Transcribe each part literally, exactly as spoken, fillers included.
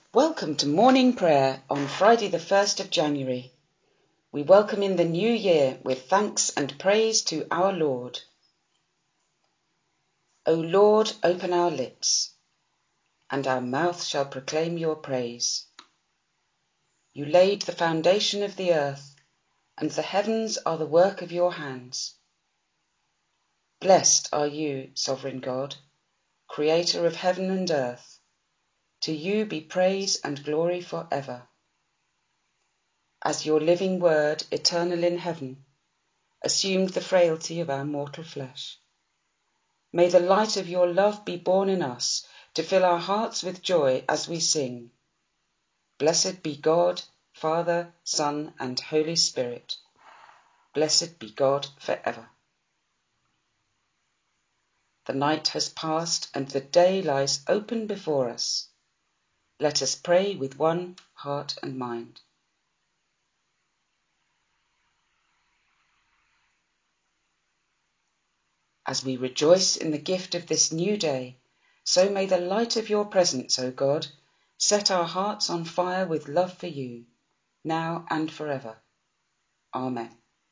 Welcome to morning prayer on Friday the first of January. We welcome in the new year with thanks and praise to our Lord. O Lord, open our lips, and our mouth shall proclaim your praise. You laid the foundation of the earth, and the heavens are the work of your hands. Blessed are you, sovereign God, creator of heaven and earth. To you be praise and glory for ever. As your living word, eternal in heaven, assumed the frailty of our mortal flesh, may the light of your love be born in us to fill our hearts with joy as we sing. Blessed be God, Father, Son, and Holy Spirit. Blessed be God forever. The night has passed and the day lies open before us. Let us pray with one heart and mind. As we rejoice in the gift of this new day, so may the light of your presence, O God, set our hearts on fire with love for you, now and forever. Amen.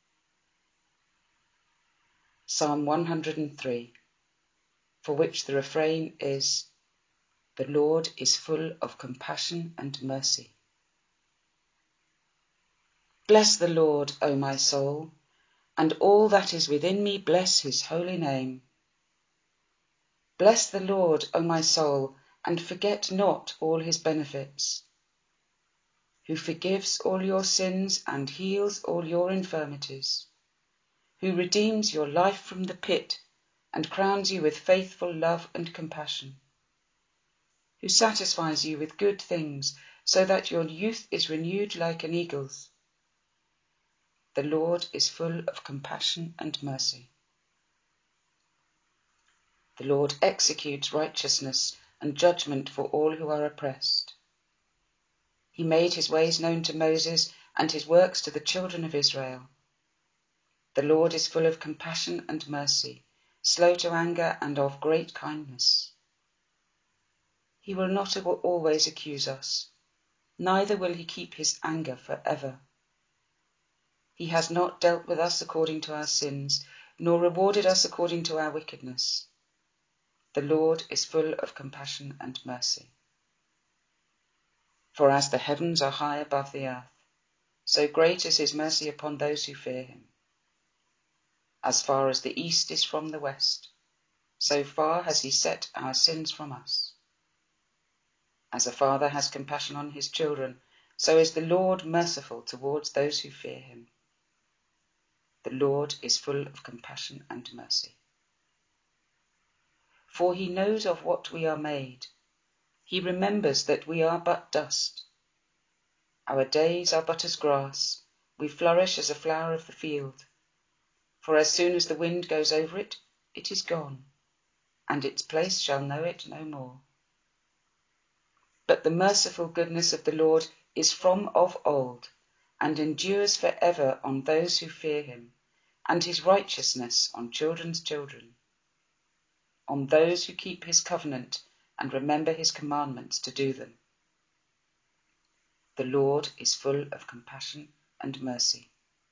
Psalm one hundred three, for which the refrain is, "The Lord is full of compassion and mercy." Bless the Lord, O my soul, and all that is within me bless his holy name. Bless the Lord, O my soul, and forget not all his benefits, who forgives all your sins and heals all your infirmities, who redeems your life from the pit and crowns you with faithful love and compassion, who satisfies you with good things so that your youth is renewed like an eagle's. The Lord is full of compassion and mercy. The Lord executes righteousness and judgment for all who are oppressed. He made his ways known to Moses and his works to the children of Israel. The Lord is full of compassion and mercy, slow to anger and of great kindness. He will not always accuse us, neither will he keep his anger forever. He has not dealt with us according to our sins, nor rewarded us according to our wickedness. The Lord is full of compassion and mercy. For as the heavens are high above the earth, so great is his mercy upon those who fear him. As far as the east is from the west, so far has he set our sins from us. As a father has compassion on his children, so is the Lord merciful towards those who fear him. The Lord is full of compassion and mercy. For he knows of what we are made. He remembers that we are but dust. Our days are but as grass. We flourish as a flower of the field. For as soon as the wind goes over it, it is gone, and its place shall know it no more. But the merciful goodness of the Lord is from of old, and endures for ever on those who fear him, and his righteousness on children's children, on those who keep his covenant and remember his commandments to do them. The Lord is full of compassion and mercy.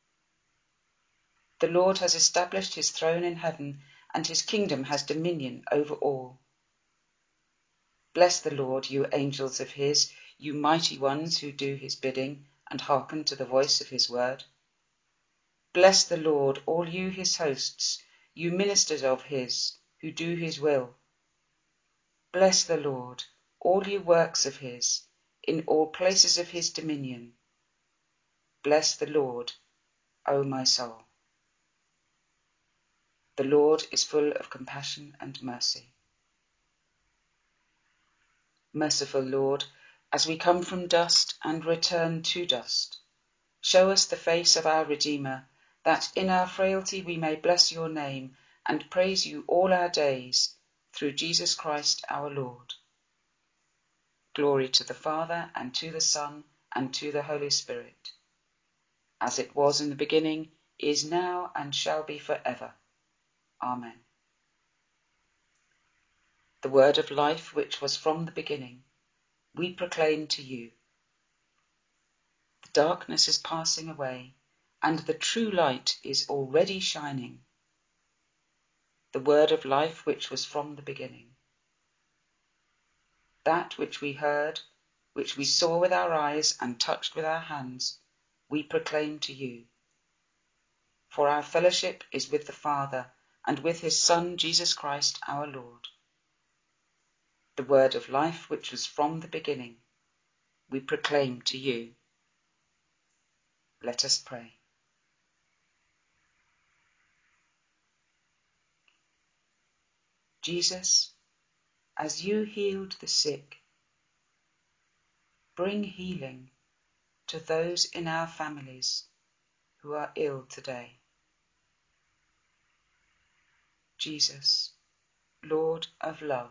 The Lord has established his throne in heaven, and his kingdom has dominion over all. Bless the Lord, you angels of his, you mighty ones who do his bidding and hearken to the voice of his word. Bless the Lord, all you his hosts, you ministers of his, who do his will. Bless the Lord, all you works of his, in all places of his dominion. Bless the Lord, O my soul. The Lord is full of compassion and mercy. Merciful Lord, as we come from dust and return to dust, show us the face of our Redeemer, that in our frailty we may bless your name and praise you all our days, through Jesus Christ our Lord. Glory to the Father, and to the Son, and to the Holy Spirit, as it was in the beginning, is now, and shall be forever. Amen. The word of life which was from the beginning, we proclaim to you. The darkness is passing away, and the true light is already shining. The word of life which was from the beginning. That which we heard, which we saw with our eyes and touched with our hands, we proclaim to you. For our fellowship is with the Father and with his Son, Jesus Christ our Lord. The word of life which was from the beginning, we proclaim to you. Let us pray. Jesus, as you healed the sick, bring healing to those in our families who are ill today. Jesus, Lord of love,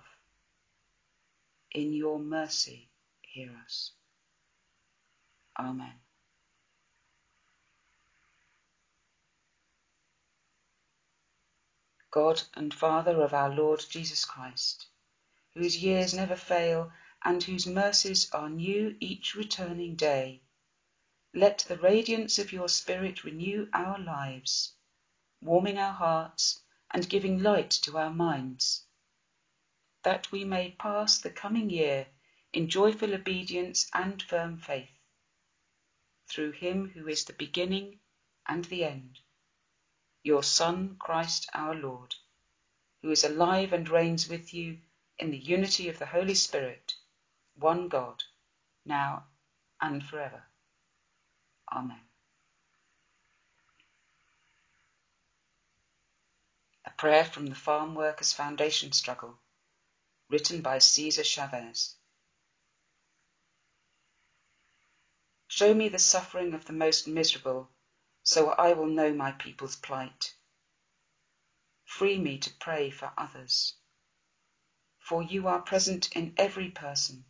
in your mercy hear us. Amen. God and Father of our Lord Jesus Christ, whose years never fail and whose mercies are new each returning day, let the radiance of your Spirit renew our lives, warming our hearts and giving light to our minds, that we may pass the coming year in joyful obedience and firm faith, through him who is the beginning and the end, your Son, Christ our Lord, who is alive and reigns with you in the unity of the Holy Spirit, one God, now and forever. Amen. A prayer from the Farm Workers' Foundation Struggle, written by Cesar Chavez. Show me the suffering of the most miserable, so I will know my people's plight. Free me to pray for others, for you are present in every person.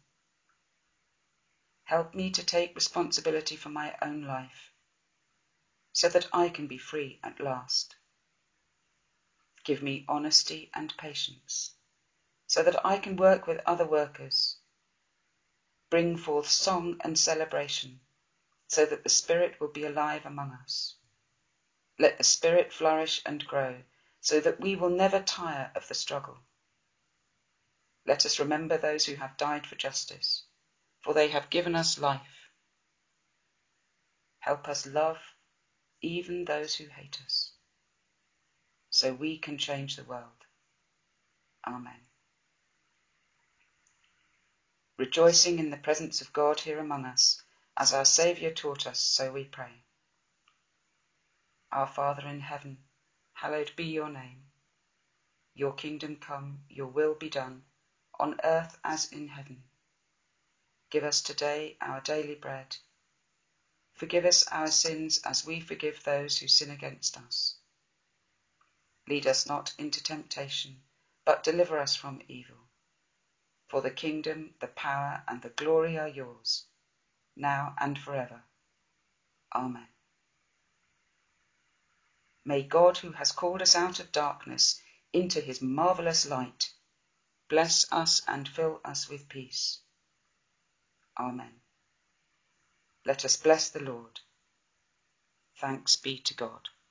Help me to take responsibility for my own life, so that I can be free at last. Give me honesty and patience, so that I can work with other workers. Bring forth song and celebration, so that the Spirit will be alive among us. Let the Spirit flourish and grow, so that we will never tire of the struggle. Let us remember those who have died for justice, for they have given us life. Help us love even those who hate us, so we can change the world. Amen. Rejoicing in the presence of God here among us, as our Saviour taught us, so we pray. Our Father in heaven, hallowed be your name. Your kingdom come, your will be done, on earth as in heaven. Give us today our daily bread. Forgive us our sins as we forgive those who sin against us. Lead us not into temptation, but deliver us from evil. For the kingdom, the power, and the glory are yours, now and forever. Amen. May God, who has called us out of darkness into his marvellous light, bless us and fill us with peace. Amen. Let us bless the Lord. Thanks be to God.